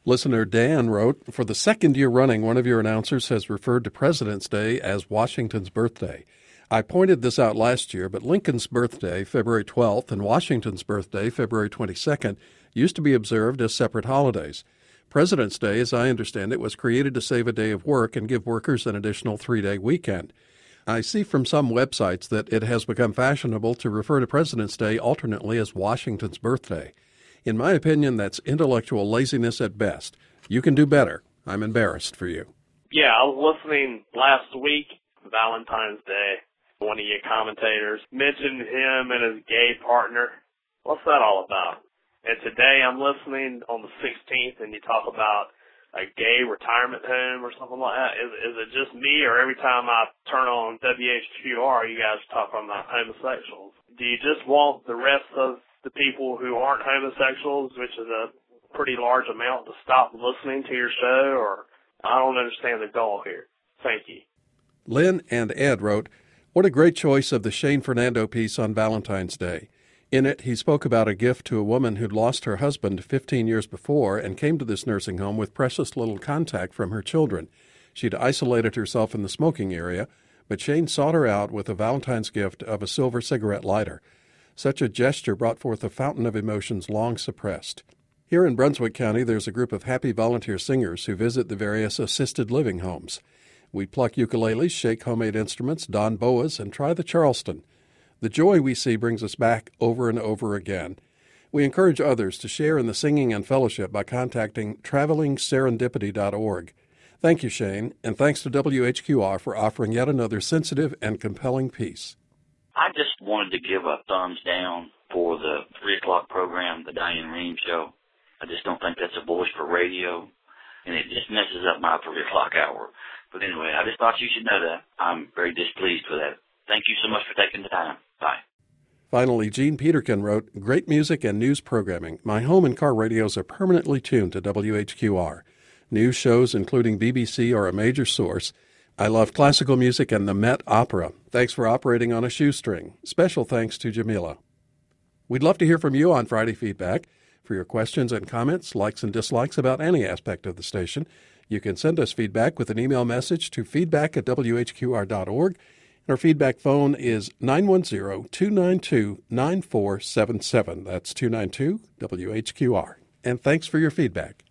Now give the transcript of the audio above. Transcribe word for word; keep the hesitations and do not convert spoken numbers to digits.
Listener Dan wrote, for the second year running, one of your announcers has referred to President's Day as Washington's birthday. I pointed this out last year, but Lincoln's birthday, February twelfth, and Washington's birthday, February twenty-second, used to be observed as separate holidays. President's Day, as I understand it, was created to save a day of work and give workers an additional three-day weekend. I see from some websites that it has become fashionable to refer to President's Day alternately as Washington's birthday. In my opinion, that's intellectual laziness at best. You can do better. I'm embarrassed for you. Yeah, I was listening last week, Valentine's Day. One of your commentators mentioned him and his gay partner. What's that all about? And today I'm listening on the sixteenth, and you talk about a gay retirement home or something like that. Is, is it just me, or every time I turn on W H Q R, you guys talk about homosexuals? Do you just want the rest of the people who aren't homosexuals, which is a pretty large amount, to stop listening to your show? Or I don't understand the goal here. Thank you. Lynn and Ed wrote, what a great choice of the Shane Fernando piece on Valentine's Day. In it, he spoke about a gift to a woman who'd lost her husband fifteen years before and came to this nursing home with precious little contact from her children. She'd isolated herself in the smoking area, but Shane sought her out with a Valentine's gift of a silver cigarette lighter. Such a gesture brought forth a fountain of emotions long suppressed. Here in Brunswick County, there's a group of happy volunteer singers who visit the various assisted living homes. We pluck ukuleles, shake homemade instruments, don boas, and try the Charleston. The joy we see brings us back over and over again. We encourage others to share in the singing and fellowship by contacting traveling serendipity dot org. Thank you, Shane, and thanks to W H Q R for offering yet another sensitive and compelling piece. I just wanted to give a thumbs down for the three o'clock program, the Diane Rehm Show. I just don't think that's a voice for radio, and it just messes up my three o'clock hour. But anyway, I just thought you should know that. I'm very displeased with that. Thank you so much for taking the time. Bye. Finally, Gene Peterkin wrote, great music and news programming. My home and car radios are permanently tuned to W H Q R. News shows, including B B C, are a major source. I love classical music and the Met Opera. Thanks for operating on a shoestring. Special thanks to Jamila. We'd love to hear from you on Friday Feedback. For your questions and comments, likes and dislikes about any aspect of the station, you can send us feedback with an email message to feedback at W H Q R dot org. Our feedback phone is nine one zero, two nine two, nine four seven seven. That's two nine two W H Q R. And thanks for your feedback.